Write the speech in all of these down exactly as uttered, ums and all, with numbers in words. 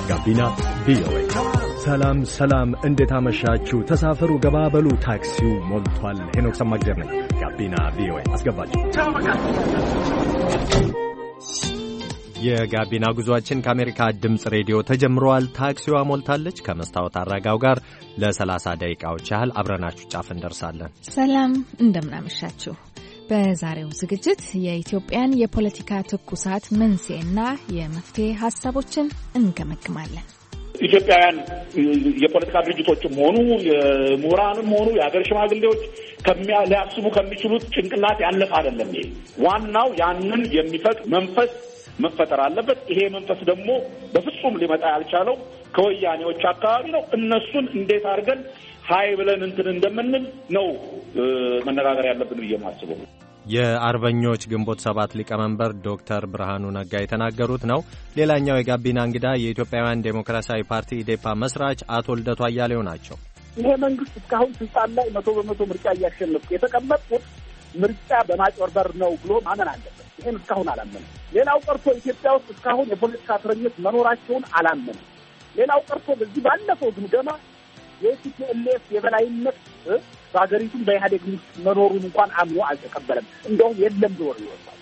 ጋቢና ቪኦኤ። ሰላም ሰላም፣ እንዴት አመሻችሁ? ተሳፈሩ፣ ገባበሉ፣ ታክሲው ሞልቷል። ሄኖክ ሰማግደር ነኝ። ጋቢና ቪኦኤ አስገባችሁ። የጋቢና ጉዟችን ከአሜሪካ ድምፅ ሬዲዮ ተጀምሯል። ታክሲዋ ሞልታለች። ከመስታወት አረጋው ጋር ለሰላሳ ደቂቃዎች ያህል አብረናችሁ ጫፍ እንደርሳለን። ሰላም እንደምናመሻችሁ። በዛሬው ዝግጅት የኢትዮጵያን የፖለቲካ ትኩሳት መንስኤና የመፍትሄ ሀሳቦችን እንገመግማለን። ኢትዮጵያውያን የፖለቲካ ድርጅቶችም ሆኑ የምሁራንም ሆኑ የሀገር ሽማግሌዎች ሊያስቡ ከሚችሉት ጭንቅላት ያለፈ አይደለም። ይሄ ዋናው ያንን የሚፈቅ መንፈስ መፈጠር አለበት። ይሄ መንፈስ ደግሞ በፍጹም ሊመጣ ያልቻለው ከወያኔዎች አካባቢ ነው። እነሱን እንዴት አድርገን ሀይ ብለን እንትን እንደምንል ነው መነጋገር ያለብን ብዬ ማስበው። የአርበኞች ግንቦት ሰባት ሊቀመንበር ዶክተር ብርሃኑ ነጋ የተናገሩት ነው። ሌላኛው የጋቢና እንግዳ የኢትዮጵያውያን ዴሞክራሲያዊ ፓርቲ ኢዴፓ መስራች አቶ ልደቱ አያሌው ናቸው። ይሄ መንግስት እስካሁን ስልጣን ላይ መቶ በመቶ ምርጫ እያሸነፍኩ የተቀመጥኩት ምርጫ በማጭበርበር ነው ብሎ ማመን አለበት። ይሄን እስካሁን አላመንም። ሌላው ቀርቶ ኢትዮጵያ ውስጥ እስካሁን የፖለቲካ እስረኞች መኖራቸውን አላመንም። ሌላው ቀርቶ በዚህ ባለፈው ግምገማ የቲፒኤልኤፍ የበላይነት በሀገሪቱም በኢህአዴግ ውስጥ መኖሩን እንኳን አምኖ አልተቀበለም። እንደውም የለም ብሎ ይወጣል።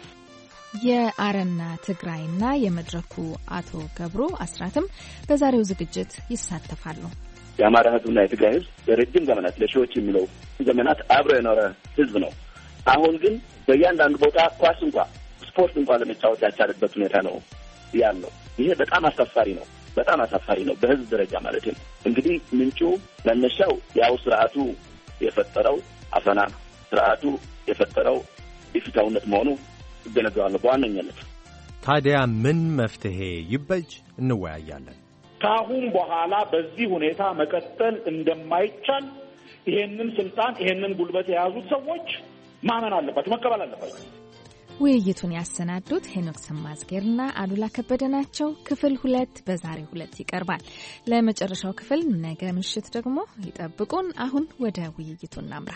የአረና ትግራይና የመድረኩ አቶ ገብሩ አስራትም በዛሬው ዝግጅት ይሳተፋሉ። የአማራ ህዝብና የትግራይ ህዝብ ለረጅም ዘመናት ለሺዎች የሚለው ዘመናት አብሮ የኖረ ህዝብ ነው። አሁን ግን በእያንዳንዱ ቦታ ኳስ እንኳን ስፖርት እንኳን ለመጫወት ያቻለበት ሁኔታ ነው ያለው። ይሄ በጣም አሳፋሪ ነው። በጣም አሳፋሪ ነው በህዝብ ደረጃ ማለት ነው። እንግዲህ ምንጩ መነሻው ያው ስርዓቱ የፈጠረው አፈና፣ ስርዓቱ የፈጠረው ኢፍትሐዊነት መሆኑ ይገነዘባል በዋነኛነት። ታዲያ ምን መፍትሄ ይበጅ እንወያያለን። ከአሁን በኋላ በዚህ ሁኔታ መቀጠል እንደማይቻል ይሄንን ስልጣን ይሄንን ጉልበት የያዙት ሰዎች ማመን አለባቸው፣ መቀበል አለባቸው። ውይይቱን ያሰናዱት ሄኖክ ሰማዝጌርና አሉላ ከበደ ናቸው። ክፍል ሁለት በዛሬ ሁለት ይቀርባል። ለመጨረሻው ክፍል ነገ ምሽት ደግሞ ይጠብቁን። አሁን ወደ ውይይቱ እናምራ።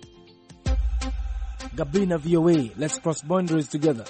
ጋቢና ቪኦኤ ሌትስ ክሮስ ባውንደሪስ ቱጌዘር።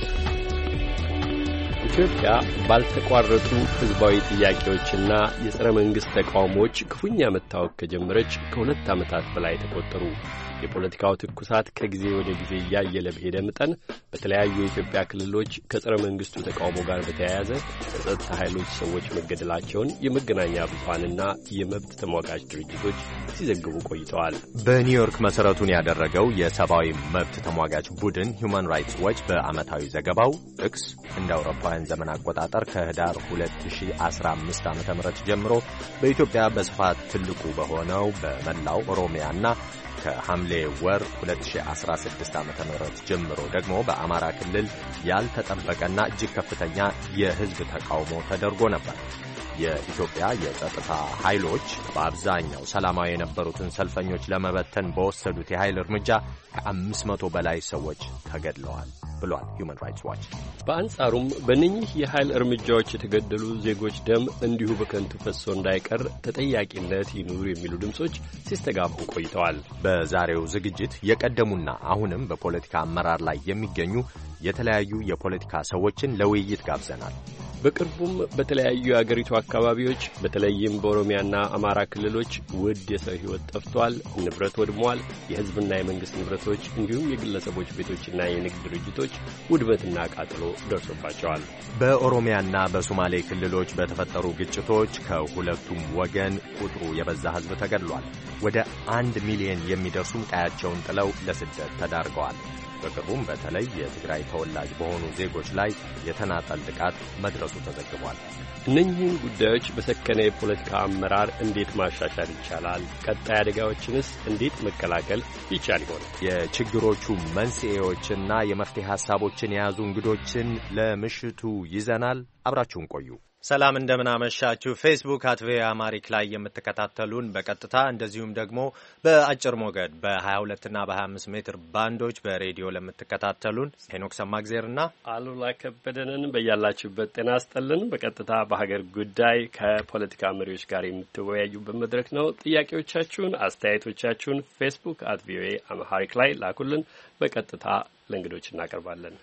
ኢትዮጵያ ባልተቋረጡ ህዝባዊ ጥያቄዎችና የጸረ መንግስት ተቃውሞዎች ክፉኛ መታወቅ ከጀመረች ከሁለት ዓመታት በላይ ተቆጠሩ። የፖለቲካው ትኩሳት ከጊዜ ወደ ጊዜ እያየለ በሄደ መጠን በተለያዩ የኢትዮጵያ ክልሎች ከጸረ መንግስቱ ተቃውሞ ጋር በተያያዘ በጸጥታ ኃይሎች ሰዎች መገደላቸውን የመገናኛ ብዙሃንና የመብት ተሟጋች ድርጅቶች ሲዘግቡ ቆይተዋል። በኒውዮርክ መሰረቱን ያደረገው የሰብአዊ መብት ተሟጋች ቡድን ሁማን ራይትስ ዎች በዓመታዊ ዘገባው ኤክስ እንደ አውሮፓውያን ዘመን አቆጣጠር ከህዳር ሁለት ሺህ አስራ አምስት ዓመተ ምህረት ጀምሮ በኢትዮጵያ በስፋት ትልቁ በሆነው በመላው ኦሮሚያና ከሐምሌ ወር ሁለት ሺህ አስራ ስድስት ዓመተ ምህረት ጀምሮ ደግሞ በአማራ ክልል ያልተጠበቀና እጅግ ከፍተኛ የህዝብ ተቃውሞ ተደርጎ ነበር። የኢትዮጵያ የጸጥታ ኃይሎች በአብዛኛው ሰላማዊ የነበሩትን ሰልፈኞች ለመበተን በወሰዱት የኃይል እርምጃ ከአምስት መቶ በላይ ሰዎች ተገድለዋል ብሏል ሁማን ራይትስ ዋች። በአንጻሩም በእነኚህ የኃይል እርምጃዎች የተገደሉ ዜጎች ደም እንዲሁ በከንቱ ፈሶ እንዳይቀር ተጠያቂነት ይኑር የሚሉ ድምጾች ሲስተጋቡ ቆይተዋል። በዛሬው ዝግጅት የቀደሙና አሁንም በፖለቲካ አመራር ላይ የሚገኙ የተለያዩ የፖለቲካ ሰዎችን ለውይይት ጋብዘናል። በቅርቡም በተለያዩ የአገሪቱ አካባቢዎች በተለይም በኦሮሚያና አማራ ክልሎች ውድ የሰው ሕይወት ጠፍቷል፣ ንብረት ወድሟል፣ የሕዝብና የመንግስት ንብረቶች እንዲሁም የግለሰቦች ቤቶችና የንግድ ድርጅቶች ውድመትና ቃጠሎ ደርሶባቸዋል። በኦሮሚያና በሶማሌ ክልሎች በተፈጠሩ ግጭቶች ከሁለቱም ወገን ቁጥሩ የበዛ ሕዝብ ተገድሏል። ወደ አንድ ሚሊዮን የሚደርሱም ቀያቸውን ጥለው ለስደት ተዳርገዋል። በቅርቡም በተለይ የትግራይ ተወላጅ በሆኑ ዜጎች ላይ የተናጠል ጥቃት መድረሱ ተዘግቧል። እነኚህን ጉዳዮች በሰከነ የፖለቲካ አመራር እንዴት ማሻሻል ይቻላል? ቀጣይ አደጋዎችንስ እንዴት መከላከል ይቻል ይሆን? የችግሮቹ መንስኤዎችና የመፍትሄ ሐሳቦችን የያዙ እንግዶችን ለምሽቱ ይዘናል። አብራችሁን ቆዩ። ሰላም እንደምናመሻችሁ። ፌስቡክ አት ቪኦኤ አማሪክ ላይ የምትከታተሉን በቀጥታ እንደዚሁም ደግሞ በአጭር ሞገድ በ22 እና በ25 ሜትር ባንዶች በሬዲዮ ለምትከታተሉን ሄኖክ ሰማግዜርና አሉላ ከበደንን በያላችሁበት ጤና ይስጥልን። በቀጥታ በሀገር ጉዳይ ከፖለቲካ መሪዎች ጋር የምትወያዩበት መድረክ ነው። ጥያቄዎቻችሁን፣ አስተያየቶቻችሁን ፌስቡክ አት ቪኦኤ አማሪክ ላይ ላኩልን። በቀጥታ ለእንግዶች እናቀርባለን።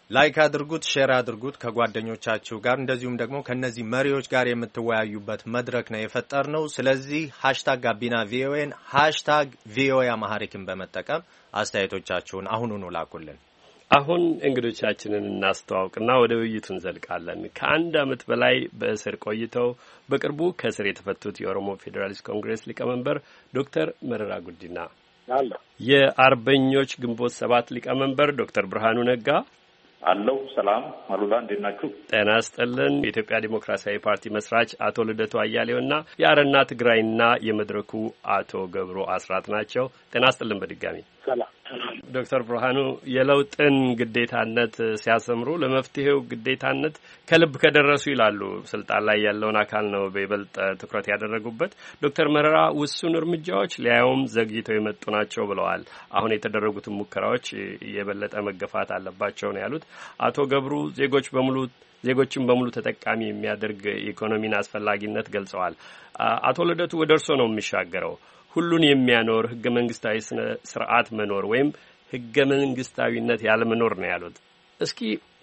ላይክ አድርጉት፣ ሼር አድርጉት ከጓደኞቻችሁ ጋር እንደዚሁም ደግሞ ከነዚህ መሪዎች ጋር የምትወያዩበት መድረክ ነው የፈጠርነው። ስለዚህ ሃሽታግ ጋቢና ቪኦኤን ሃሽታግ ቪኦኤ አማሃሪክን በመጠቀም አስተያየቶቻችሁን አሁኑኑ ላኩልን። አሁን እንግዶቻችንን እናስተዋውቅና ወደ ውይይቱ እንዘልቃለን። ከአንድ ዓመት በላይ በእስር ቆይተው በቅርቡ ከእስር የተፈቱት የኦሮሞ ፌዴራሊስት ኮንግሬስ ሊቀመንበር ዶክተር መረራ ጉዲና፣ የአርበኞች ግንቦት ሰባት ሊቀመንበር ዶክተር ብርሃኑ ነጋ አለው። ሰላም አሉላ፣ እንዴት ናችሁ? ጤና ይስጥልን። የኢትዮጵያ ዲሞክራሲያዊ ፓርቲ መስራች አቶ ልደቱ አያሌውና የአረና ትግራይና የመድረኩ አቶ ገብሩ አስራት ናቸው። ጤና ይስጥልን በድጋሚ። ሰላም ዶክተር ብርሃኑ የለውጥን ግዴታነት ሲያሰምሩ ለመፍትሄው ግዴታነት ከልብ ከደረሱ ይላሉ። ስልጣን ላይ ያለውን አካል ነው በይበልጥ ትኩረት ያደረጉበት። ዶክተር መረራ ውሱን እርምጃዎች ሊያዩም ዘግይተው የመጡ ናቸው ብለዋል። አሁን የተደረጉትን ሙከራዎች የበለጠ መገፋት አለባቸው ነው ያሉት። አቶ ገብሩ ዜጎች በሙሉ ዜጎችን በሙሉ ተጠቃሚ የሚያደርግ ኢኮኖሚን አስፈላጊነት ገልጸዋል። አቶ ልደቱ ወደ እርሶ ነው የሚሻገረው። ሁሉን የሚያኖር ህገ መንግስታዊ ስርዓት መኖር ወይም ህገ መንግስታዊነት ያለ መኖር ነው ያሉት። እስኪ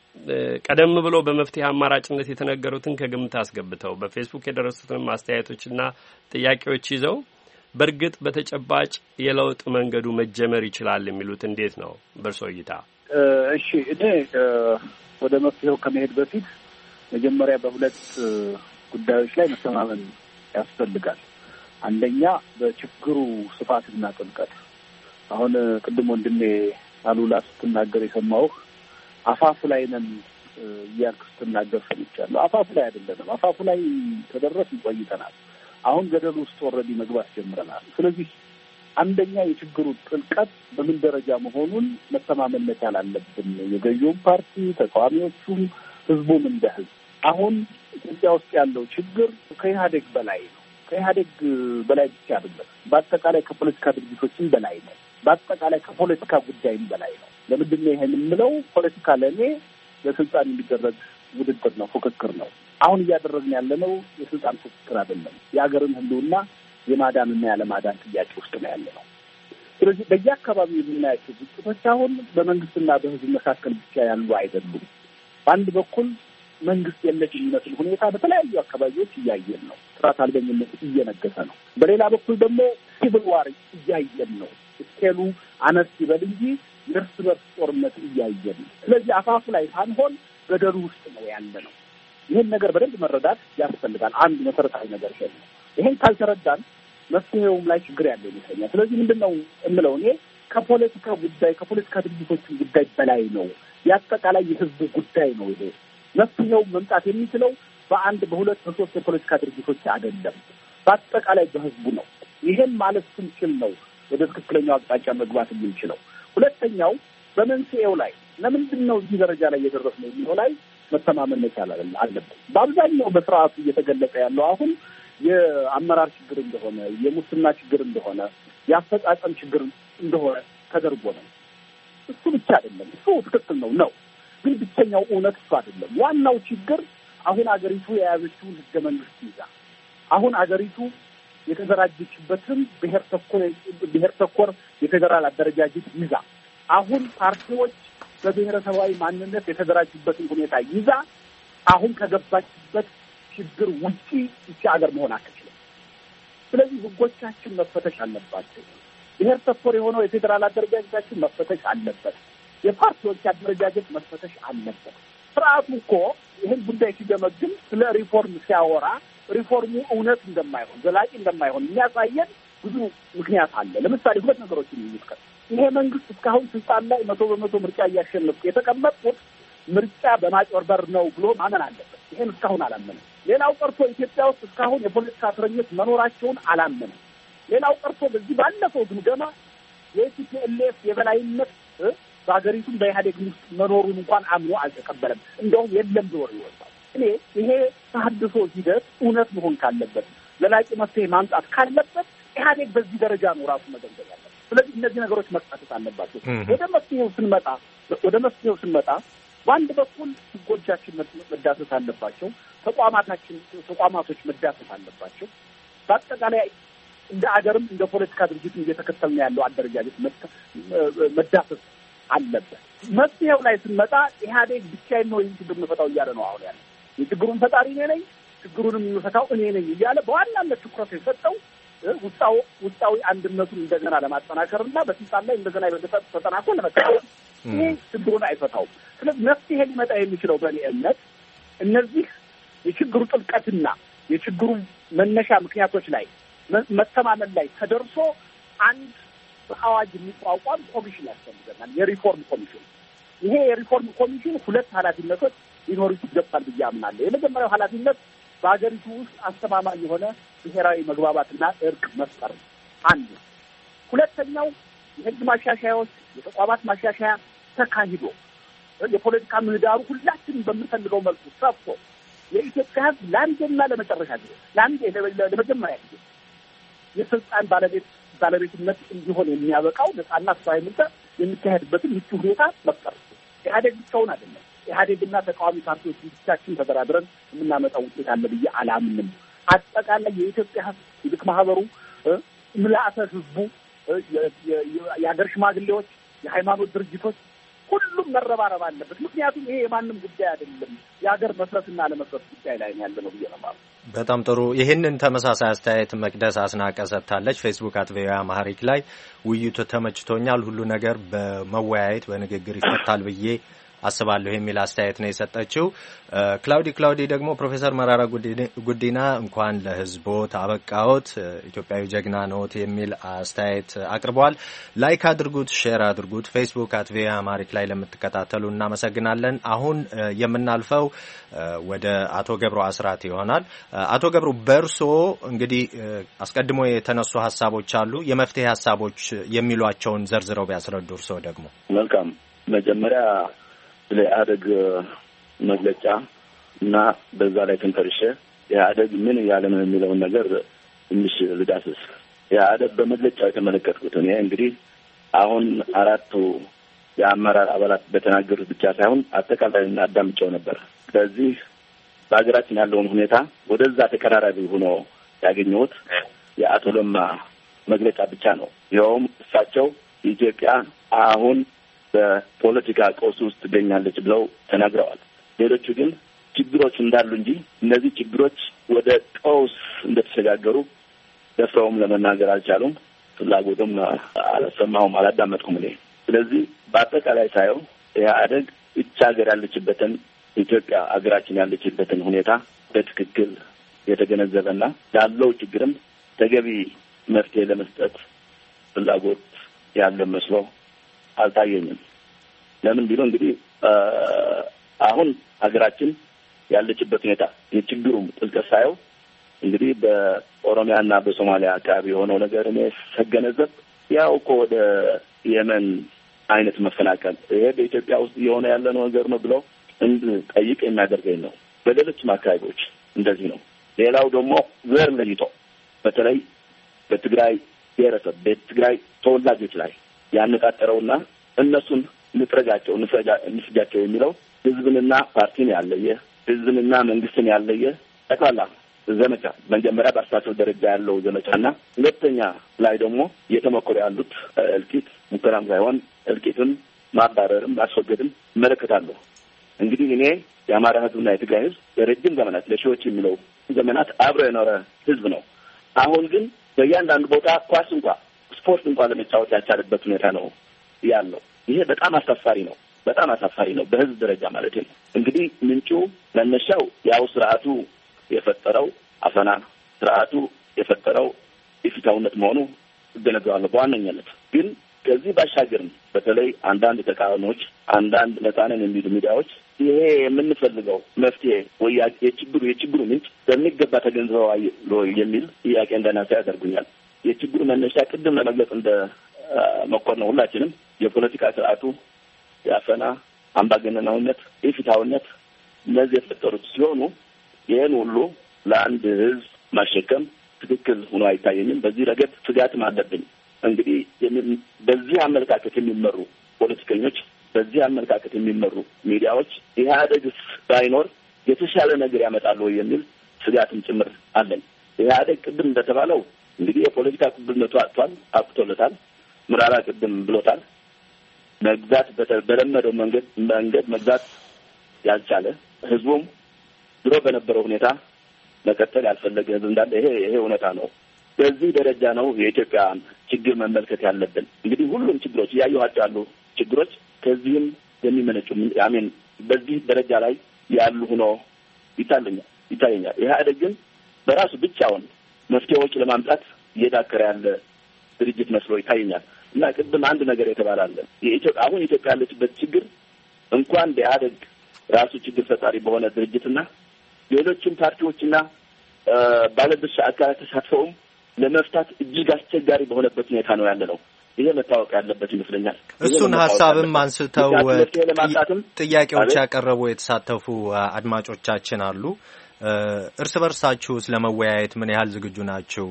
ቀደም ብሎ በመፍትሄ አማራጭነት የተነገሩትን ከግምት አስገብተው በፌስቡክ የደረሱትን አስተያየቶችና ጥያቄዎች ይዘው በእርግጥ በተጨባጭ የለውጥ መንገዱ መጀመር ይችላል የሚሉት እንዴት ነው በእርሶ እይታ? እሺ፣ እኔ ወደ መፍትሄው ከመሄድ በፊት መጀመሪያ በሁለት ጉዳዮች ላይ መተማመን ያስፈልጋል። አንደኛ በችግሩ ስፋትና ጥልቀት። አሁን ቅድም ወንድሜ አሉላ ስትናገር የሰማሁህ አፋፉ ላይ ነን እያልክ ስትናገር ሰምቻለሁ። አፋፉ ላይ አይደለንም። አፋፉ ላይ ተደረስን ቆይተናል። አሁን ገደሉ ውስጥ ኦልሬዲ መግባት ጀምረናል። ስለዚህ አንደኛ የችግሩ ጥልቀት በምን ደረጃ መሆኑን መተማመን መቻል አለብን። የገዢውን ፓርቲ ተቃዋሚዎቹም፣ ህዝቡም እንደ ህዝብ። አሁን ኢትዮጵያ ውስጥ ያለው ችግር ከኢህአዴግ በላይ ነው። ከኢህአዴግ በላይ ብቻ አይደለም፣ በአጠቃላይ ከፖለቲካ ድርጅቶችም በላይ ነው። በአጠቃላይ ከፖለቲካ ጉዳይም በላይ ነው። ለምንድን ነው ይሄን የምለው? ፖለቲካ ለእኔ ለስልጣን የሚደረግ ውድድር ነው፣ ፉክክር ነው። አሁን እያደረግን ያለነው የስልጣን ፉክክር አይደለም። የሀገርን ህልውና የማዳንና ያለማዳን ጥያቄ ውስጥ ነው ያለነው። ስለዚህ በየአካባቢው የምናያቸው ግጭቶች አሁን በመንግስትና በህዝብ መካከል ብቻ ያሉ አይደሉም። በአንድ በኩል መንግስት የለሽ የሚመስል ሁኔታ በተለያዩ አካባቢዎች እያየን ነው። ስርዓት አልበኝነት እየነገሰ ነው። በሌላ በኩል ደግሞ ሲቪል ዋር እያየን ነው። ስኬሉ አነስ ይበል እንጂ የእርስ በርስ ጦርነት እያየን ነው። ስለዚህ አፋፉ ላይ ሳንሆን ገደሉ ውስጥ ነው ያለ ነው። ይህን ነገር በደንብ መረዳት ያስፈልጋል። አንድ መሰረታዊ ነገር ይሄ ነው። ይሄን ካልተረዳን መፍትሄውም ላይ ችግር ያለ ይመስለኛል። ስለዚህ ምንድን ነው የምለው እኔ ከፖለቲካ ጉዳይ ከፖለቲካ ድርጅቶች ጉዳይ በላይ ነው። የአጠቃላይ የህዝቡ ጉዳይ ነው ይሄ። መፍትሄው መምጣት የሚችለው በአንድ በሁለት በሶስት የፖለቲካ ድርጅቶች አይደለም፣ በአጠቃላይ በህዝቡ ነው። ይሄን ማለት ስንችል ነው ወደ ትክክለኛው አቅጣጫ መግባት የምንችለው። ሁለተኛው በመንስኤው ላይ ለምንድን ነው እዚህ ደረጃ ላይ የደረስነው የሚለው ላይ መተማመን መቻል አለብን። በአብዛኛው በስርዓቱ እየተገለጸ ያለው አሁን የአመራር ችግር እንደሆነ፣ የሙስና ችግር እንደሆነ፣ የአፈጻጸም ችግር እንደሆነ ተደርጎ ነው። እሱ ብቻ አይደለም። እሱ ትክክል ነው ነው ግን ብቸኛው እውነት እሱ አይደለም። ዋናው ችግር አሁን አገሪቱ የያዘችውን ህገ መንግስት ይዛ አሁን አገሪቱ የተደራጀችበትን ብሔር ተኮር ብሔር ተኮር የፌዴራል አደረጃጀት ይዛ አሁን ፓርቲዎች በብሔረሰባዊ ማንነት የተደራጁበትን ሁኔታ ይዛ አሁን ከገባችበት ችግር ውጪ ይቺ ሀገር መሆን አትችልም። ስለዚህ ህጎቻችን መፈተሽ አለባቸው። ብሔር ተኮር የሆነው የፌዴራል አደረጃጀታችን መፈተሽ አለበት። የፓርቲዎች አደረጃጀት መፈተሽ አለበት። ስርዓቱ እኮ ይህን ጉዳይ ሲገመግም ስለ ሪፎርም ሲያወራ ሪፎርሙ እውነት እንደማይሆን ዘላቂ እንደማይሆን የሚያሳየን ብዙ ምክንያት አለ። ለምሳሌ ሁለት ነገሮችን እንጥቀስ። ይሄ መንግስት እስካሁን ስልጣን ላይ መቶ በመቶ ምርጫ እያሸነፍኩ የተቀመጥኩት ምርጫ በማጭበርበር ነው ብሎ ማመን አለበት። ይሄን እስካሁን አላመንም። ሌላው ቀርቶ ኢትዮጵያ ውስጥ እስካሁን የፖለቲካ እስረኞች መኖራቸውን አላመንም። ሌላው ቀርቶ በዚህ ባለፈው ግምገማ የኢፒኤልኤፍ የበላይነት በሀገሪቱም በኢህአዴግ ውስጥ መኖሩን እንኳን አምኖ አልተቀበለም። እንደውም የለም ብሎ ይወጣል። እኔ ይሄ ተሐድሶ ሂደት እውነት መሆን ካለበት ለላቂ መፍትሄ ማምጣት ካለበት ኢህአዴግ በዚህ ደረጃ ነው ራሱ መገንዘብ ያለበት። ስለዚህ እነዚህ ነገሮች መካተት አለባቸው። ወደ መፍትሄው ስንመጣ ወደ መፍትሄው ስንመጣ በአንድ በኩል ህጎቻችን መዳሰስ አለባቸው። ተቋማታችን ተቋማቶች መዳሰስ አለባቸው። በአጠቃላይ እንደ አገርም እንደ ፖለቲካ ድርጅት እየተከተልን ያለው አደረጃጀት መዳሰስ አለበት። መፍትሄው ላይ ስንመጣ ኢህአዴግ ብቻዬን ነው ይህን ችግር የምፈታው እያለ ነው አሁን ያለ። የችግሩን ፈጣሪ እኔ ነኝ፣ ችግሩንም የምፈታው እኔ ነኝ እያለ በዋናነት ትኩረት የሰጠው ውስጣዊ ውስጣዊ አንድነቱን እንደገና ለማጠናከርና በስልጣን ላይ እንደገና የበለጠ ተጠናክሮ ለመቀጠል። ይሄ ችግሩን አይፈታውም። ስለዚህ መፍትሄ ሊመጣ የሚችለው በእኔ እምነት እነዚህ የችግሩ ጥልቀትና የችግሩ መነሻ ምክንያቶች ላይ መተማመን ላይ ተደርሶ አንድ በአዋጅ የሚቋቋም ኮሚሽን ያስፈልገናል፣ የሪፎርም ኮሚሽን። ይሄ የሪፎርም ኮሚሽን ሁለት ኃላፊነቶች ሊኖሩት ይገባል ብዬ አምናለሁ። የመጀመሪያው ኃላፊነት በሀገሪቱ ውስጥ አስተማማኝ የሆነ ብሔራዊ መግባባትና እርቅ መፍጠር አንዱ። ሁለተኛው የህግ ማሻሻያዎች፣ የተቋማት ማሻሻያ ተካሂዶ የፖለቲካ ምህዳሩ ሁላችንም በምንፈልገው መልኩ ሰፍቶ የኢትዮጵያ ህዝብ ለአንዴና ለመጨረሻ ጊዜ ለአንዴ ለመጀመሪያ ጊዜ የስልጣን ባለቤት ባለቤትነት እንዲሆን የሚያበቃው ነጻና ፍትሃዊ ምርጫ የሚካሄድበትን ምቹ ሁኔታ መፍጠር። ኢህአዴግ ብቻውን አይደለም። ኢህአዴግና ተቃዋሚ ፓርቲዎች ብቻችን ተደራድረን የምናመጣው ውጤት አለ ብዬ አላምንም። አጠቃላይ የኢትዮጵያ ህዝብ፣ ሲቪክ ማህበሩ፣ ምልአተ ህዝቡ፣ የሀገር ሽማግሌዎች፣ የሃይማኖት ድርጅቶች ሁሉም መረባረብ አለበት። ምክንያቱም ይሄ የማንም ጉዳይ አይደለም፣ የሀገር መስረትና አለመስረት ጉዳይ ላይ ነው ያለነው ብዬ ነው ማለት። በጣም ጥሩ። ይህንን ተመሳሳይ አስተያየት መቅደስ አስናቀ ሰጥታለች። ፌስቡክ አት ቪኦኤ አማሪክ ላይ ውይይቱ ተመችቶኛል፣ ሁሉ ነገር በመወያየት በንግግር ይፈታል ብዬ አስባለሁ የሚል አስተያየት ነው የሰጠችው። ክላውዲ ክላውዲ ደግሞ ፕሮፌሰር መራራ ጉዲና እንኳን ለህዝቦት አበቃዎት፣ ኢትዮጵያዊ ጀግና ነዎት የሚል አስተያየት አቅርበዋል። ላይክ አድርጉት፣ ሼር አድርጉት። ፌስቡክ አት ቪኦኤ አማሪክ ላይ ለምትከታተሉ እናመሰግናለን። አሁን የምናልፈው ወደ አቶ ገብሩ አስራት ይሆናል። አቶ ገብሩ በርሶ እንግዲህ አስቀድሞ የተነሱ ሀሳቦች አሉ፣ የመፍትሄ ሀሳቦች የሚሏቸውን ዘርዝረው ቢያስረዱ። እርሶ ደግሞ መልካም። መጀመሪያ ለኢህአዴግ መግለጫ እና በዛ ላይ ተንተርሼ ኢህአዴግ ምን እያለ ነው የሚለውን ነገር ትንሽ ልዳስስ። ኢህአዴግ በመግለጫው የተመለከትኩት እኔ እንግዲህ አሁን አራቱ የአመራር አባላት በተናገሩት ብቻ ሳይሆን አጠቃላይ አዳምጬው ነበር። ስለዚህ በሀገራችን ያለውን ሁኔታ ወደዛ ተቀራራቢ ሆኖ ያገኘሁት የአቶ ለማ መግለጫ ብቻ ነው። ይኸውም እሳቸው ኢትዮጵያ አሁን በፖለቲካ ቀውስ ውስጥ ትገኛለች ብለው ተናግረዋል። ሌሎቹ ግን ችግሮች እንዳሉ እንጂ እነዚህ ችግሮች ወደ ቀውስ እንደተሸጋገሩ ደፍረውም ለመናገር አልቻሉም። ፍላጎቱም አልሰማሁም፣ አላዳመጥኩም እኔ። ስለዚህ በአጠቃላይ ሳየው ኢህአዴግ እቻ ሀገር ያለችበትን ኢትዮጵያ ሀገራችን ያለችበትን ሁኔታ በትክክል የተገነዘበና ላለው ችግርም ተገቢ መፍትሄ ለመስጠት ፍላጎት ያለ መስሎ አልታየኝም። ለምን ቢሉ እንግዲህ አሁን ሀገራችን ያለችበት ሁኔታ የችግሩም ጥልቀት ሳየው እንግዲህ በኦሮሚያና በሶማሊያ አካባቢ የሆነው ነገር እኔ ስገነዘብ ያው እኮ ወደ የመን አይነት መፈናቀል ይሄ በኢትዮጵያ ውስጥ የሆነ ያለ ነገር ነው ብለው እንድጠይቅ የሚያደርገኝ ነው። በሌሎችም አካባቢዎች እንደዚህ ነው። ሌላው ደግሞ ዘር ለይቶ በተለይ በትግራይ ብሔረሰብ በትግራይ ተወላጆች ላይ ያነጣጠረውና እነሱን ንፍረጃቸው ንፍጃቸው የሚለው ህዝብንና ፓርቲን ያለየ ህዝብንና መንግስትን ያለየ ጠቅላላ ዘመቻ መጀመሪያ በአስተሳሰብ ደረጃ ያለው ዘመቻና ሁለተኛ ላይ ደግሞ እየተሞከሩ ያሉት እልቂት ሙከራም ሳይሆን እልቂትን ማባረርም ማስወገድም እመለከታለሁ። እንግዲህ እኔ የአማራ ህዝብና የትግራይ ህዝብ ለረጅም ዘመናት ለሺዎች የሚለው ዘመናት አብሮ የኖረ ህዝብ ነው። አሁን ግን በእያንዳንዱ ቦታ ኳስ እንኳ ስፖርት እንኳን ለመጫወት ያቻለበት ሁኔታ ነው ያለው። ይሄ በጣም አሳፋሪ ነው፣ በጣም አሳፋሪ ነው በህዝብ ደረጃ ማለት ነው። እንግዲህ ምንጩ መነሻው ያው ስርዓቱ የፈጠረው አፈና፣ ስርዓቱ የፈጠረው ኢፍትሐዊነት መሆኑ እገነዘባለሁ በዋነኛነት። ግን ከዚህ ባሻገር በተለይ አንዳንድ ተቃዋሚዎች፣ አንዳንድ ነፃነን የሚሉ ሚዲያዎች ይሄ የምንፈልገው መፍትሄ ወይ የችግሩ የችግሩ ምንጭ በሚገባ ተገንዝበዋል የሚል ጥያቄ እንዳነሳ ያደርጉኛል። የችግሩ መነሻ ቅድም ለመግለጽ እንደ መኮር ነው ሁላችንም የፖለቲካ ስርዓቱ የአፈና አምባገነናዊነት፣ ኢፍትሐዊነት እነዚህ የተፈጠሩት ሲሆኑ ይህን ሁሉ ለአንድ ህዝብ ማሸከም ትክክል ሆኖ አይታየኝም። በዚህ ረገድ ስጋትም አለብኝ። እንግዲህ በዚህ አመለካከት የሚመሩ ፖለቲከኞች፣ በዚህ አመለካከት የሚመሩ ሚዲያዎች ኢህአዴግስ ባይኖር የተሻለ ነገር ያመጣሉ የሚል ስጋትም ጭምር አለኝ። ኢህአዴግ ቅድም እንደተባለው እንግዲህ የፖለቲካ ቅብልነቱ አጥቷል፣ አብቅቶለታል። ምራራ ቅድም ብሎታል። መግዛት በተለመደው መንገድ መንገድ መግዛት ያልቻለ ህዝቡም ድሮ በነበረው ሁኔታ መቀጠል ያልፈለገ ህዝብ እንዳለ ይሄ ይሄ እውነታ ነው። በዚህ ደረጃ ነው የኢትዮጵያ ችግር መመልከት ያለብን። እንግዲህ ሁሉም ችግሮች ያዩዋቸው ያሉ ችግሮች ከዚህም የሚመነጩ አሜን በዚህ ደረጃ ላይ ያሉ ሆኖ ይታየኛል ይታየኛል። ኢህአዴግ ግን በራሱ ብቻውን መፍትሄዎች ለማምጣት እየዳከረ ያለ ድርጅት መስሎ ይታየኛል። እና ቅድም አንድ ነገር የተባለ አለ። የኢትዮጵያ አሁን ኢትዮጵያ ያለችበት ችግር እንኳን ኢህአዴግ ራሱ ችግር ፈጣሪ በሆነ ድርጅትና ሌሎችም ፓርቲዎችና ባለድርሻ አካላት ተሳትፈውም ለመፍታት እጅግ አስቸጋሪ በሆነበት ሁኔታ ነው ያለ ነው። ይሄ መታወቅ ያለበት ይመስለኛል። እሱን ሐሳብም አንስተው ጥያቄዎች ያቀረቡ የተሳተፉ አድማጮቻችን አሉ። እርስ በርሳችሁ ስለመወያየት ምን ያህል ዝግጁ ናችሁ?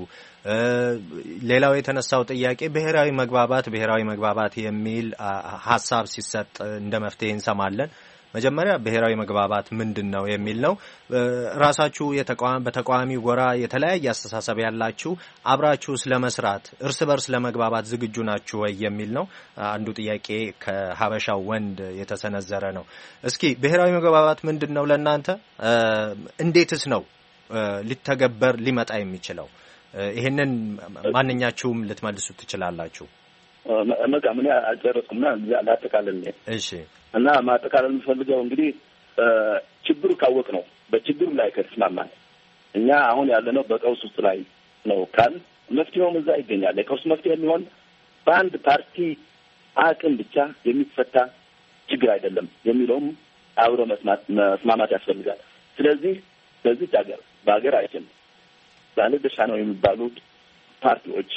ሌላው የተነሳው ጥያቄ ብሔራዊ መግባባት ብሔራዊ መግባባት የሚል ሐሳብ ሲሰጥ እንደ መፍትሄ እንሰማለን። መጀመሪያ ብሔራዊ መግባባት ምንድነው የሚል ነው። ራሳችሁ የተቋም በተቋሚ ጎራ የተለያየ አስተሳሰብ ያላችሁ አብራችሁ ስለመስራት እርስ በርስ ለመግባባት ዝግጁ ናችሁ ወይ የሚል ነው። አንዱ ጥያቄ ከሀበሻው ወንድ የተሰነዘረ ነው። እስኪ ብሔራዊ መግባባት ምንድነው ለእናንተ? እንዴትስ ነው ሊተገበር ሊመጣ የሚችለው? ይሄንን ማንኛችሁም ልትመልሱ ትችላላችሁ። መጋ ምን አልጨረስኩና ላጠቃልል። እሺ። እና ማጠቃለል የምፈልገው እንግዲህ ችግሩ ካወቅ ነው በችግሩ ላይ ከተስማማን እኛ አሁን ያለነው በቀውስ ውስጥ ላይ ነው ካል መፍትሄውም እዛ ይገኛል። የቀውስ መፍትሄ የሚሆን በአንድ ፓርቲ አቅም ብቻ የሚፈታ ችግር አይደለም የሚለውም አብሮ መስማማት ያስፈልጋል። ስለዚህ በዚህ ሀገር በሀገራችን ባለድርሻ ነው የሚባሉት ፓርቲዎች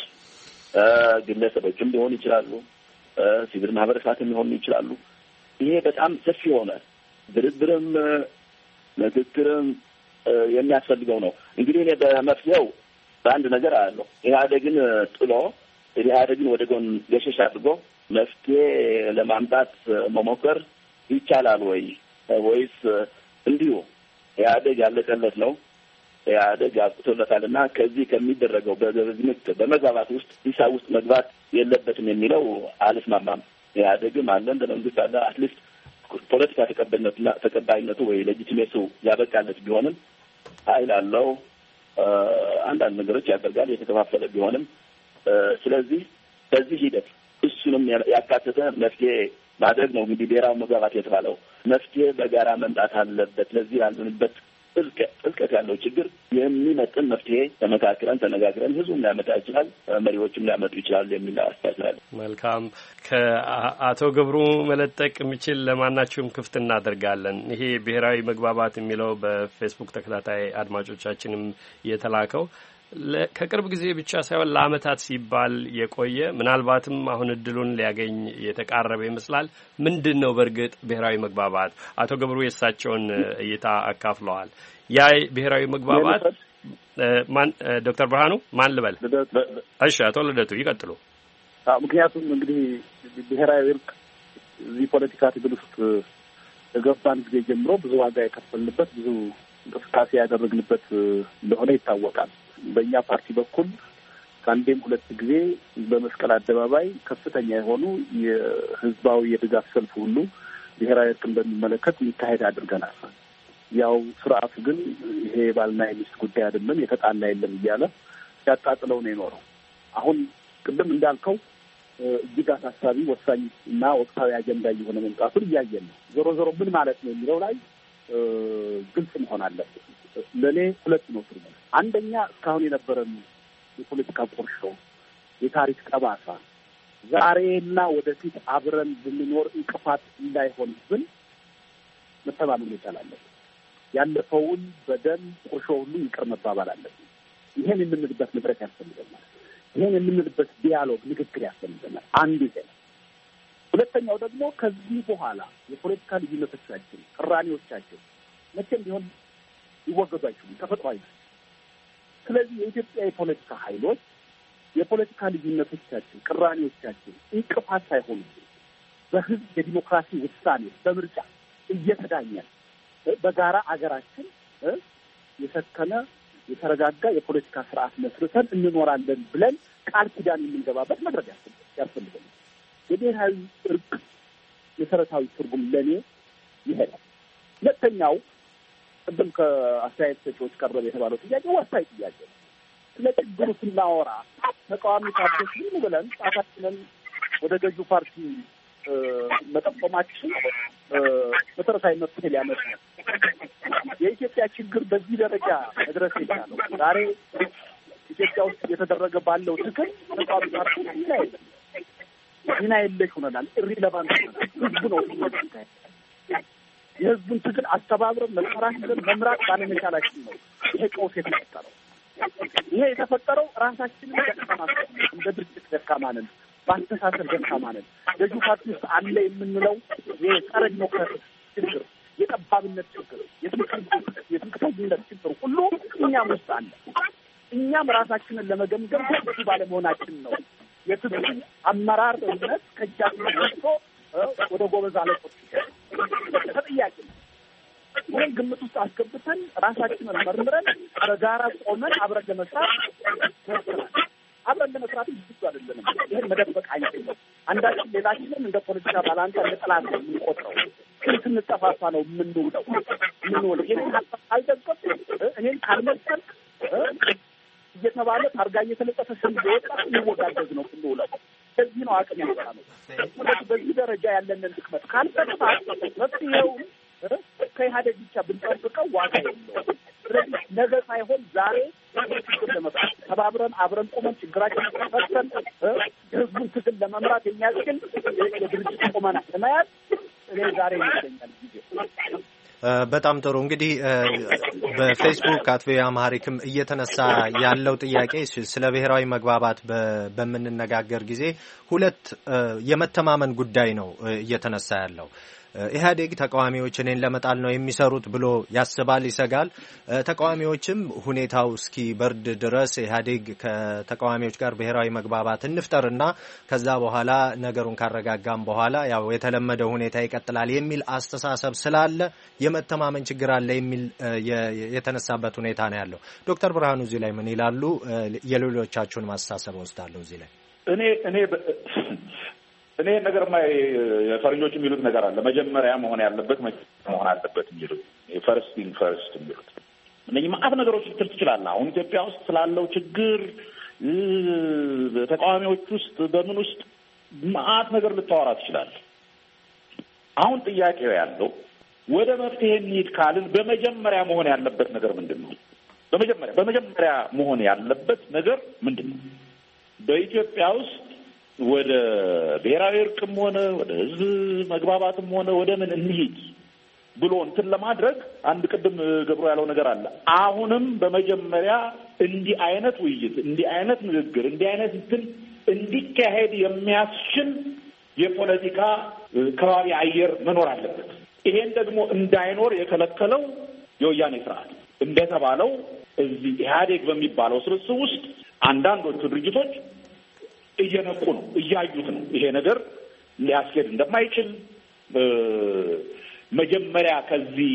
ግለሰቦችም ሊሆኑ ይችላሉ፣ ሲቪል ማህበረሰብም ሊሆኑ ይችላሉ። ይሄ በጣም ሰፊ የሆነ ድርድርም ምክክርም የሚያስፈልገው ነው። እንግዲህ እኔ በመፍትሄው በአንድ ነገር አለው። ኢህአዴግን ጥሎ ኢህአዴግን ወደ ጎን ገሸሽ አድርጎ መፍትሄ ለማምጣት መሞከር ይቻላል ወይ ወይስ እንዲሁ ኢህአዴግ ያለቀለት ነው ኢህአዴግ አጥቶለታልና ከዚህ ከሚደረገው በዝምት በመግባባት ውስጥ ሂሳብ ውስጥ መግባት የለበትም የሚለው አልስማማም። ኢህአዴግም አለ እንደ መንግስት አለ አትሊስት ፖለቲካ ተቀባይነቱና ተቀባይነቱ ወይ ሌጂቲሜሲው ያበቃለት ቢሆንም ኃይል አለው፣ አንዳንድ ነገሮች ያደርጋል የተከፋፈለ ቢሆንም ስለዚህ በዚህ ሂደት እሱንም ያካተተ መፍትሄ ማድረግ ነው እንግዲህ ብሔራዊ መግባባት የተባለው። መፍትሄ በጋራ መምጣት አለበት። ለዚህ ያልንበት ጥልቀት ያለው ችግር የሚመጥን መፍትሄ ተመካክረን ተነጋግረን ህዝቡም ሊያመጣ ይችላል፣ መሪዎችም ሊያመጡ ይችላል የሚል አስተያየት። መልካም። ከአቶ ገብሩ መለጠቅ የሚችል ለማናቸውም ክፍት እናደርጋለን። ይሄ ብሔራዊ መግባባት የሚለው በፌስቡክ ተከታታይ አድማጮቻችንም የተላከው ከቅርብ ጊዜ ብቻ ሳይሆን ለአመታት ሲባል የቆየ ምናልባትም አሁን እድሉን ሊያገኝ የተቃረበ ይመስላል። ምንድን ነው በእርግጥ ብሔራዊ መግባባት? አቶ ገብሩ የሳቸውን እይታ አካፍለዋል። ያ ብሔራዊ መግባባት ማን ዶክተር ብርሃኑ ማን ልበል? እሺ አቶ ልደቱ ይቀጥሉ። ምክንያቱም እንግዲህ ብሔራዊ እርቅ እዚህ ፖለቲካ ትግል ውስጥ የገባን ጊዜ ጀምሮ ብዙ ዋጋ የከፈልንበት ብዙ እንቅስቃሴ ያደረግንበት እንደሆነ ይታወቃል። በእኛ ፓርቲ በኩል ከአንዴም ሁለት ጊዜ በመስቀል አደባባይ ከፍተኛ የሆኑ የህዝባዊ የድጋፍ ሰልፍ ሁሉ ብሔራዊ እርቅን በሚመለከት ይካሄድ አድርገናል። ያው ስርዓቱ ግን ይሄ ባልና የሚስት ጉዳይ አይደለም የተጣላ የለም እያለ ሲያጣጥለው ነው የኖረው። አሁን ቅድም እንዳልከው እጅግ አሳሳቢ ወሳኝ እና ወቅታዊ አጀንዳ እየሆነ መምጣቱን እያየን ነው። ዞሮ ዞሮ ምን ማለት ነው የሚለው ላይ ግልጽ መሆን አለበት። ለእኔ ሁለት ነው ትርጉም። አንደኛ እስካሁን የነበረን የፖለቲካ ቁርሾ፣ የታሪክ ጠባሳ ዛሬና ወደፊት አብረን ብንኖር እንቅፋት እንዳይሆንብን መተማመን መቻል አለብን። ያለፈውን በደል ቁርሾ ሁሉ ይቅር መባባል አለብን። ይሄን የምንልበት መድረክ ያስፈልገናል። ይሄን የምንልበት ዲያሎግ ንግግር ያስፈልገናል። አንዱ ይሄ ነው። ሁለተኛው ደግሞ ከዚህ በኋላ የፖለቲካ ልዩነቶቻችን፣ ቅራኔዎቻችን መቼም ቢሆን ሊወገዱ አይችሉም፣ ተፈጥሯዊ ነው። ስለዚህ የኢትዮጵያ የፖለቲካ ኃይሎች የፖለቲካ ልዩነቶቻችን፣ ቅራኔዎቻችን እንቅፋት ሳይሆኑ በህዝብ የዲሞክራሲ ውሳኔ በምርጫ እየተዳኘን በጋራ አገራችን የሰከነ የተረጋጋ የፖለቲካ ስርዓት መስርተን እንኖራለን ብለን ቃል ኪዳን የምንገባበት መድረክ ያስፈልጋል። የብሔራዊ እርቅ መሰረታዊ ትርጉም ለኔ ይሄዳል። ሁለተኛው ቅድም ከአስተያየት ሰጪዎች ቀረበ የተባለው ጥያቄ ወሳኝ ጥያቄ ነው። ስለ ችግሩ ስናወራ ተቃዋሚ ፓርቲዎች ምን ብለን ጣታችንን ወደ ገዢው ፓርቲ መጠቆማችን መሰረታዊ መፍትሄ ሊያመጣ የኢትዮጵያ ችግር በዚህ ደረጃ መድረስ የቻለው ዛሬ ኢትዮጵያ ውስጥ እየተደረገ ባለው ትግል ተቃዋሚ ፓርቲዎች ሚና የለም ሚና የለሽ ሆነናል። ኢሪሌቫንት ህዝቡ ነው ይወጣል። የህዝቡን ትግል አስተባብረን መሰራትን መምራት ባለመቻላችን ነው ይሄ ቀውስ የተፈጠረው። ይሄ የተፈጠረው ራሳችንን ደካማ እንደ ድርጅት ደካማ ነን፣ በአስተሳሰብ ደካማ ነን። ገዢው ፓርቲ ውስጥ አለ የምንለው የጸረ ዲሞክራሲ ችግር፣ የጠባብነት ችግር፣ የትምክህተኝነት ችግር ሁሉ እኛም ውስጥ አለ። እኛም ራሳችንን ለመገምገም ብዙ ባለመሆናችን ነው የትግል አመራር እምነት ከእጃችን ወጥቶ ወደ ጎበዝ አለቆች ተጠያቂ ነው። ይህን ግምት ውስጥ አስገብተን ራሳችንን መርምረን በጋራ ቆመን አብረን ለመስራት አብረን ለመስራት ብዙ አይደለንም። ይህን መደበቅ አይችልም። አንዳችን ሌላችንን እንደ ፖለቲካ ባላንጣ ለጥላት ነው የምንቆጥረው። ስንጠፋፋ ነው የምንውለው የምንውለው ይህን አልደገፍ እኔን ካልመሰልክ እየተባለ ታርጋ እየተለጠፈ ስም ሊወጣ የሚወጋገዝ ነው የምንውለው። ከዚህ ነው አቅም ያወጣ ነው። በዚህ ደረጃ ያለንን ድክመት ካልጠፋ መፍትሄውን ከኢህአዴግ ብቻ ብንጠብቀው ዋጋ የለውም። ስለዚህ ነገ ሳይሆን ዛሬ ችግር ለመፍታት ተባብረን አብረን ቆመን ችግራችንን ፈተን የህዝቡን ትግል ለመምራት የሚያስችል የድርጅት ቁመና ለመያዝ እኔ ዛሬ ይመስለኛል ጊዜ። በጣም ጥሩ። እንግዲህ በፌስቡክ አት ቪኦኤ አማርክም እየተነሳ ያለው ጥያቄ ስለ ብሔራዊ መግባባት በምንነጋገር ጊዜ ሁለት የመተማመን ጉዳይ ነው እየተነሳ ያለው። ኢህአዴግ ተቃዋሚዎች እኔን ለመጣል ነው የሚሰሩት ብሎ ያስባል፣ ይሰጋል። ተቃዋሚዎችም ሁኔታው እስኪ በርድ ድረስ ኢህአዴግ ከተቃዋሚዎች ጋር ብሔራዊ መግባባት እንፍጠርና ከዛ በኋላ ነገሩን ካረጋጋም በኋላ ያው የተለመደው ሁኔታ ይቀጥላል የሚል አስተሳሰብ ስላለ የመተማመን ችግር አለ የሚል የተነሳበት ሁኔታ ነው ያለው። ዶክተር ብርሃኑ እዚህ ላይ ምን ይላሉ? የሌሎቻችሁን ማስተሳሰብ ወስዳለሁ እዚህ ላይ እኔ እኔ እኔ ነገርማ የፈረንጆች የሚሉት ነገር አለ። መጀመሪያ መሆን ያለበት መሆን አለበት የሚሉት ፈርስት ቲንግ ፈርስት የሚሉት እነዚህ ማአት ነገሮች ልትል ትችላለህ። አሁን ኢትዮጵያ ውስጥ ስላለው ችግር በተቃዋሚዎች ውስጥ በምን ውስጥ ማአት ነገር ልታወራ ትችላለህ። አሁን ጥያቄው ያለው ወደ መፍትሄ እንሂድ ካልን በመጀመሪያ መሆን ያለበት ነገር ምንድን ነው? በመጀመሪያ በመጀመሪያ መሆን ያለበት ነገር ምንድን ነው? በኢትዮጵያ ውስጥ ወደ ብሔራዊ እርቅም ሆነ ወደ ህዝብ መግባባትም ሆነ ወደ ምን እንሂድ ብሎ እንትን ለማድረግ አንድ ቅድም ገብሮ ያለው ነገር አለ። አሁንም በመጀመሪያ እንዲህ አይነት ውይይት፣ እንዲህ አይነት ንግግር፣ እንዲህ አይነት እንትን እንዲካሄድ የሚያስችል የፖለቲካ ከባቢ አየር መኖር አለበት። ይሄን ደግሞ እንዳይኖር የከለከለው የወያኔ ስርዓት እንደተባለው እዚህ ኢህአዴግ በሚባለው ስብስብ ውስጥ አንዳንዶቹ ድርጅቶች እየነቁ ነው፣ እያዩት ነው። ይሄ ነገር ሊያስኬድ እንደማይችል መጀመሪያ ከዚህ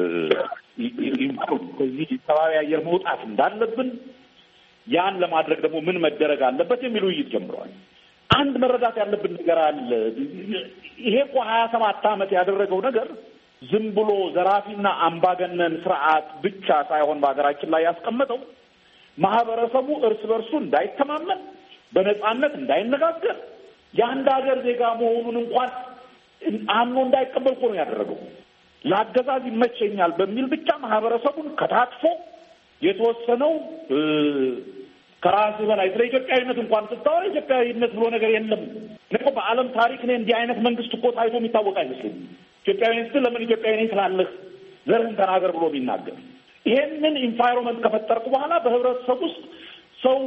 ከዚህ ከባቢ አየር መውጣት እንዳለብን ያን ለማድረግ ደግሞ ምን መደረግ አለበት የሚል ውይይት ጀምረዋል። አንድ መረዳት ያለብን ነገር አለ። ይሄ እኮ ሀያ ሰባት ዓመት ያደረገው ነገር ዝም ብሎ ዘራፊና አምባገነን ስርዓት ብቻ ሳይሆን በሀገራችን ላይ ያስቀመጠው ማህበረሰቡ እርስ በርሱ እንዳይተማመን፣ በነጻነት እንዳይነጋገር፣ የአንድ ሀገር ዜጋ መሆኑን እንኳን አምኖ እንዳይቀበል እኮ ነው ያደረገው። ለአገዛዝ ይመቸኛል በሚል ብቻ ማህበረሰቡን ከታትፎ የተወሰነው ከራስ በላይ ስለ ኢትዮጵያዊነት እንኳን ስታወራ ኢትዮጵያዊነት ብሎ ነገር የለም። እኮ በዓለም ታሪክ እኔ እንዲህ አይነት መንግስት እኮ ታይቶ የሚታወቅ አይመስለኝም። ኢትዮጵያዊነት ለምን ኢትዮጵያዊ ነኝ ትላለህ? ዘርህን ተናገር ብሎ ቢናገር። ይሄንን ኢንቫይሮንመንት ከፈጠርኩ በኋላ በህብረተሰብ ውስጥ ሰው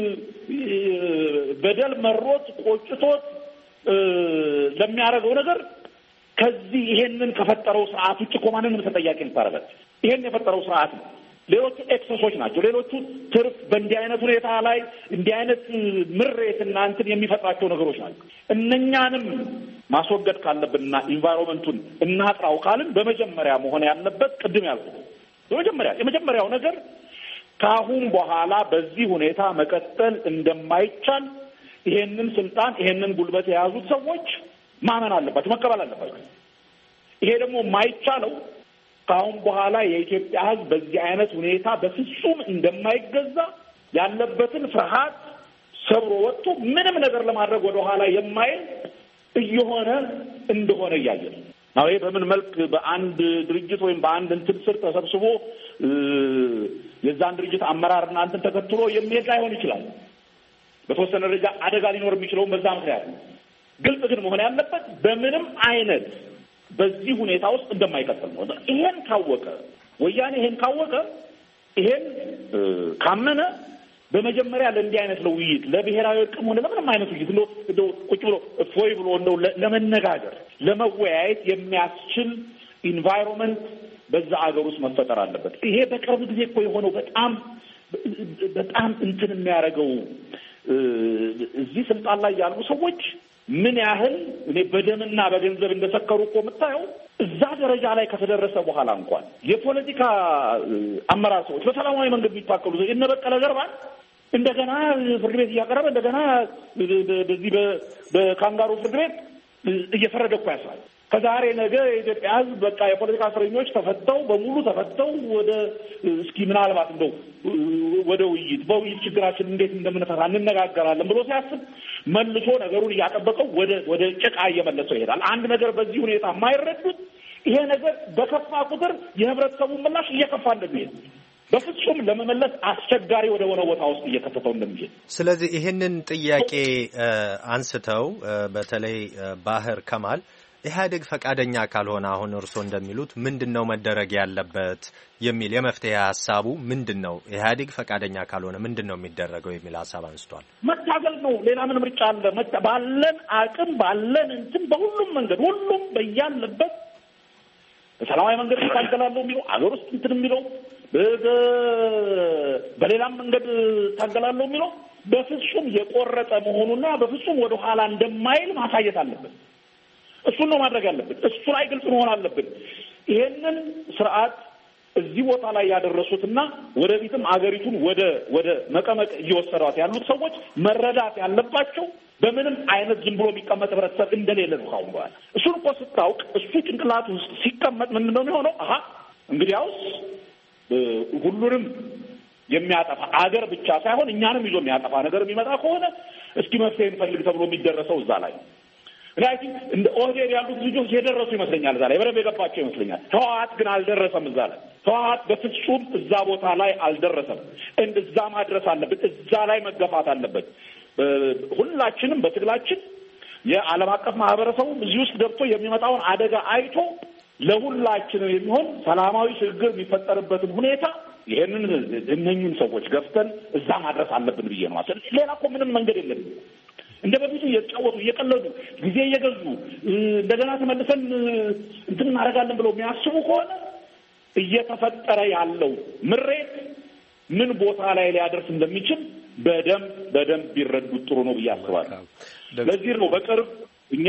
በደል መሮት ቆጭቶት ለሚያደርገው ነገር ከዚህ ይሄንን ከፈጠረው ስርዓት ውጭ እኮ ማንንም ተጠያቂ እንታረበት። ይሄን የፈጠረው ስርዓት ነው። ሌሎቹ ኤክሰሶች ናቸው። ሌሎቹ ትርፍ በእንዲህ አይነት ሁኔታ ላይ እንዲህ አይነት ምሬትና እንትን የሚፈጥራቸው ነገሮች ናቸው። እነኛንም ማስወገድ ካለብንና ኢንቫይሮንመንቱን እናጥራው ካልን በመጀመሪያ መሆን ያለበት ቅድም ያልኩት በመጀመሪያ የመጀመሪያው ነገር ከአሁን በኋላ በዚህ ሁኔታ መቀጠል እንደማይቻል ይሄንን ስልጣን ይሄንን ጉልበት የያዙት ሰዎች ማመን አለባቸው፣ መቀበል አለባቸው። ይሄ ደግሞ የማይቻለው ከአሁን በኋላ የኢትዮጵያ ሕዝብ በዚህ አይነት ሁኔታ በፍጹም እንደማይገዛ ያለበትን ፍርሃት ሰብሮ ወጥቶ ምንም ነገር ለማድረግ ወደ ኋላ የማይል እየሆነ እንደሆነ እያየ ነው። አዎ ይሄ በምን መልክ በአንድ ድርጅት ወይም በአንድ እንትን ስር ተሰብስቦ የዛን ድርጅት አመራርና እንትን ተከትሎ የሚሄድ ላይሆን ይችላል። በተወሰነ ደረጃ አደጋ ሊኖር የሚችለው በዛ ምክንያት ነው። ግልጽ ግን መሆን ያለበት በምንም አይነት በዚህ ሁኔታ ውስጥ እንደማይቀጥል ነው። ይሄን ካወቀ ወያኔ ይሄን ካወቀ ይሄን ካመነ በመጀመሪያ ለእንዲህ አይነት ለውይይት ለብሔራዊ እርቅም ሆነ ለምንም አይነት ውይይት እንደው እንደው ቁጭ ብሎ ፎይ ብሎ እንደው ለመነጋገር ለመወያየት የሚያስችል ኢንቫይሮንመንት በዛ አገር ውስጥ መፈጠር አለበት። ይሄ በቅርብ ጊዜ እኮ የሆነው በጣም በጣም እንትን የሚያደርገው እዚህ ስልጣን ላይ ያሉ ሰዎች ምን ያህል እኔ በደምና በገንዘብ እንደሰከሩ እኮ የምታየው እዛ ደረጃ ላይ ከተደረሰ በኋላ እንኳን የፖለቲካ አመራር ሰዎች በሰላማዊ መንገድ የሚታከሉ እነ በቀለ ገርባን እንደገና ፍርድ ቤት እያቀረበ እንደገና በዚህ በካንጋሩ ፍርድ ቤት እየፈረደ እኮ ያስራል። ከዛሬ ነገ የኢትዮጵያ ሕዝብ በቃ የፖለቲካ እስረኞች ተፈተው በሙሉ ተፈተው ወደ እስኪ ምናልባት እንደው ወደ ውይይት በውይይት ችግራችን እንዴት እንደምንፈታ እንነጋገራለን ብሎ ሲያስብ መልሶ ነገሩን እያጠበቀው ወደ ወደ ጭቃ እየመለሰው ይሄዳል። አንድ ነገር በዚህ ሁኔታ የማይረዱት ይሄ ነገር በከፋ ቁጥር የህብረተሰቡ ምላሽ እየከፋ እንደሚሄድ በፍጹም ለመመለስ አስቸጋሪ ወደ ሆነ ቦታ ውስጥ እየከተተው እንደሚሄድ ስለዚህ ይህንን ጥያቄ አንስተው በተለይ ባህር ከማል ኢህአዴግ ፈቃደኛ ካልሆነ አሁን እርስዎ እንደሚሉት ምንድነው መደረግ ያለበት የሚል የመፍትሄ ሐሳቡ ምንድነው? ኢህአዴግ ፈቃደኛ ካልሆነ ምንድነው የሚደረገው የሚል ሐሳብ አንስቷል። መታገል ነው። ሌላ ምን ምርጫ አለ? ባለን አቅም ባለን እንትን በሁሉም መንገድ ሁሉም በያለበት በሰላማዊ መንገድ ታገላለሁ የሚለው አገር ውስጥ እንትን የሚለው በሌላም መንገድ ታገላለሁ የሚለው በፍጹም የቆረጠ መሆኑና በፍጹም ወደ ኋላ እንደማይል ማሳየት አለበት። እሱን ነው ማድረግ ያለብን። እሱ ላይ ግልጽ መሆን አለብን። ይሄንን ስርዓት እዚህ ቦታ ላይ ያደረሱትና ወደፊትም አገሪቱን ወደ ወደ መቀመቅ እየወሰዷት ያሉት ሰዎች መረዳት ያለባቸው በምንም አይነት ዝም ብሎ የሚቀመጥ ህብረተሰብ እንደሌለ ነው። ካሁን በኋላ እሱን እኮ ስታውቅ እሱ ጭንቅላት ውስጥ ሲቀመጥ ምንድን ነው የሚሆነው? አሀ እንግዲያውስ ሁሉንም የሚያጠፋ አገር ብቻ ሳይሆን እኛንም ይዞ የሚያጠፋ ነገር የሚመጣ ከሆነ እስኪ መፍትሄ እንፈልግ ተብሎ የሚደረሰው እዛ ላይ ነው። ራይት እንደ ኦህዴድ ያሉት ልጆች የደረሱ ይመስለኛል። እዛ ላይ በደንብ የገባቸው ይመስለኛል። ህወሓት ግን አልደረሰም። እዛ ላይ ህወሓት በፍጹም እዛ ቦታ ላይ አልደረሰም። እንደዛ ማድረስ አለበት። እዛ ላይ መገፋት አለበት። ሁላችንም በትግላችን የዓለም አቀፍ ማህበረሰቡ እዚህ ውስጥ ገብቶ የሚመጣውን አደጋ አይቶ ለሁላችንም የሚሆን ሰላማዊ ሽግግር የሚፈጠርበትን ሁኔታ ይሄንን እነኝን ሰዎች ገፍተን እዛ ማድረስ አለብን ብዬ ነው ማለት። ሌላ እኮ ምንም መንገድ የለም። እንደ በፊቱ እየተጫወቱ እየቀለዱ ጊዜ እየገዙ እንደገና ተመልሰን እንትን እናደርጋለን ብለው የሚያስቡ ከሆነ እየተፈጠረ ያለው ምሬት ምን ቦታ ላይ ሊያደርስ እንደሚችል በደንብ በደንብ ቢረዱት ጥሩ ነው ብዬ አስባለሁ። ለዚህ ነው በቅርብ እኛ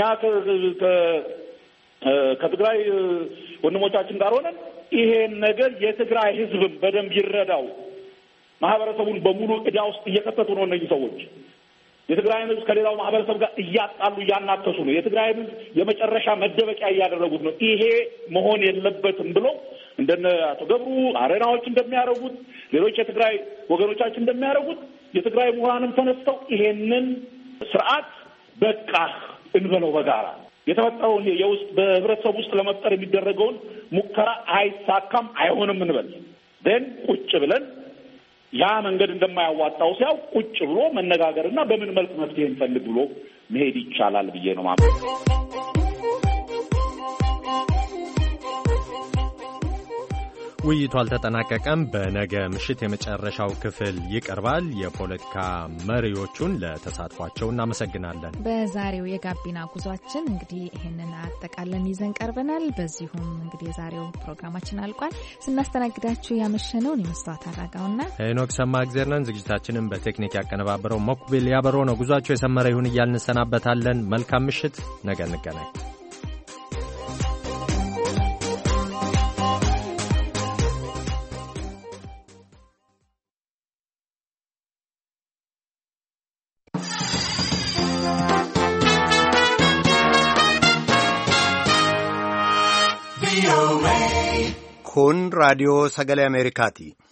ከትግራይ ወንድሞቻችን ጋር ሆነን ይሄን ነገር የትግራይ ህዝብም በደንብ ይረዳው፣ ማህበረሰቡን በሙሉ ዕዳ ውስጥ እየከተቱ ነው እነዚህ ሰዎች። የትግራይ ህዝብ ከሌላው ማህበረሰብ ጋር እያጣሉ እያናከሱ ነው። የትግራይ ህዝብ የመጨረሻ መደበቂያ እያደረጉት ነው። ይሄ መሆን የለበትም ብሎ እንደነ አቶ ገብሩ አረናዎች እንደሚያደርጉት ሌሎች የትግራይ ወገኖቻችን እንደሚያደርጉት የትግራይ ምሁራንም ተነስተው ይሄንን ስርዓት በቃ እንበለው በጋራ የተፈጠረውን የውስጥ በህብረተሰብ ውስጥ ለመፍጠር የሚደረገውን ሙከራ አይሳካም አይሆንም እንበል ደን ቁጭ ብለን ያ መንገድ እንደማያዋጣው ሲያው ቁጭ ብሎ መነጋገርና በምን መልክ መፍትሄ እንፈልግ ብሎ መሄድ ይቻላል ብዬ ነው ማለት ነው። ውይይቱ አልተጠናቀቀም። በነገ ምሽት የመጨረሻው ክፍል ይቀርባል። የፖለቲካ መሪዎቹን ለተሳትፏቸው እናመሰግናለን። በዛሬው የጋቢና ጉዟችን እንግዲህ ይሄንን አጠቃለን ይዘን ቀርበናል። በዚሁም እንግዲህ የዛሬው ፕሮግራማችን አልቋል። ስናስተናግዳችሁ ያመሸነውን የመስዋዕት አራጋውና ሄኖክ ሰማእግዜር ነን። ዝግጅታችንን በቴክኒክ ያቀነባበረው ሞክቢል ያበረው ነው። ጉዟቸው የሰመረ ይሁን እያልን እንሰናበታለን። መልካም ምሽት። ነገ እንገናኝ። Kun raadiyoo sagalee Ameerikaati.